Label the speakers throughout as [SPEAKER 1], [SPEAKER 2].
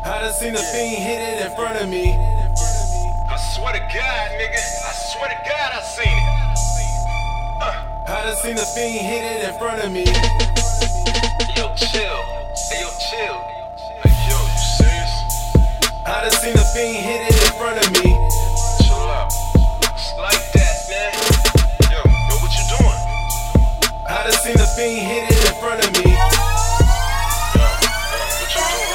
[SPEAKER 1] I done seen the fiend hit it in front of me.
[SPEAKER 2] I swear to God, nigga. I swear to God, I seen it.
[SPEAKER 1] I done seen the fiend hit it in front of me.
[SPEAKER 2] Yo, chill. Hey, yo, chill. Hey, yo, you serious?
[SPEAKER 1] I done seen the fiend hit it in front of me.
[SPEAKER 2] Chill out. It's like that, man. Yo, what you doing?
[SPEAKER 1] I done seen the fiend hit it in front of me.
[SPEAKER 2] What you doing?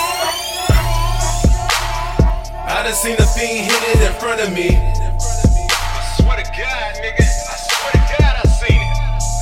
[SPEAKER 1] I done seen the fiend hit it in front of me.
[SPEAKER 2] I swear to God, nigga. I swear to God, I seen it.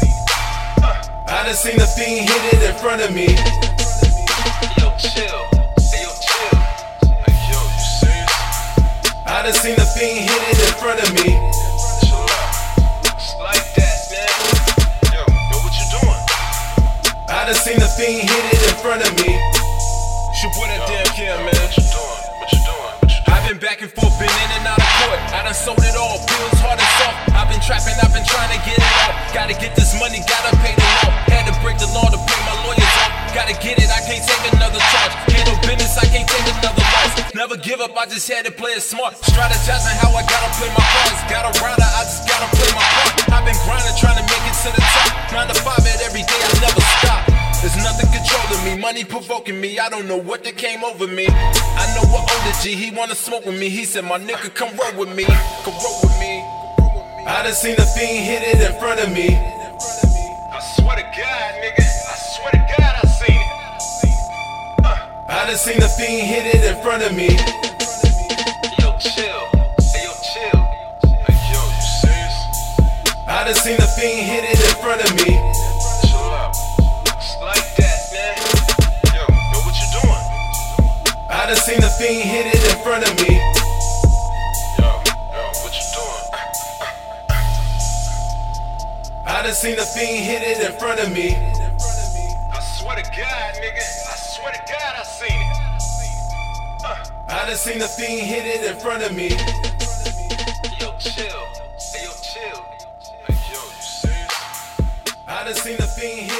[SPEAKER 1] I done seen the fiend hit it in front of me.
[SPEAKER 2] Yo, chill. Hey, yo, chill. Hey, yo, you serious?
[SPEAKER 1] I done seen the fiend hit it in front of me.
[SPEAKER 2] Chill out. It's like that, man. Yo, what you doing?
[SPEAKER 1] I done seen the fiend hit it in front of me.
[SPEAKER 3] It's your boy that damn care, man.
[SPEAKER 2] What you doing? What you doing? What you doing?
[SPEAKER 3] I've been back and forth, been in and out of court. I done sold it all, bills hard and soft. I've been trapping, I've been trying to get it off. Gotta get this money, gotta pay the law. Had to break the law to pay my lawyers off. Gotta get it, I can't take another charge. Handle business, I can't take another loss. Never give up, I just had to play it smart. Strategizing how I gotta play my cards. Got around it, I just gotta play my part. I've been grinding, trying to make it to the top. 9 to 5 at every day, I never stop. There's nothing controlling me, money provoking me. I don't know what that came over me. I know what older G, he wanna smoke with me. He said, my nigga, come roll with me. Come roll with me.
[SPEAKER 1] I done seen the fiend hit it in front of me.
[SPEAKER 2] I swear to God, nigga. I swear to God, I seen it.
[SPEAKER 1] I done seen the fiend hit it in front of me.
[SPEAKER 2] Yo, chill. Hey, yo, chill. Hey, yo, you serious?
[SPEAKER 1] I done seen the fiend hit it in front of me.
[SPEAKER 2] Chill out. It's like that, man. Yo, what you doing?
[SPEAKER 1] I done seen the fiend hit it in front of me.
[SPEAKER 2] Yo, what you doing?
[SPEAKER 1] I done seen the fiend hit it in front of me.
[SPEAKER 2] I swear to God, nigga. I swear to God, I seen it.
[SPEAKER 1] I done seen the fiend hit it in front of me.
[SPEAKER 2] Yo, chill. Hey, yo, chill. Hey, yo, you serious?
[SPEAKER 1] I done seen the fiend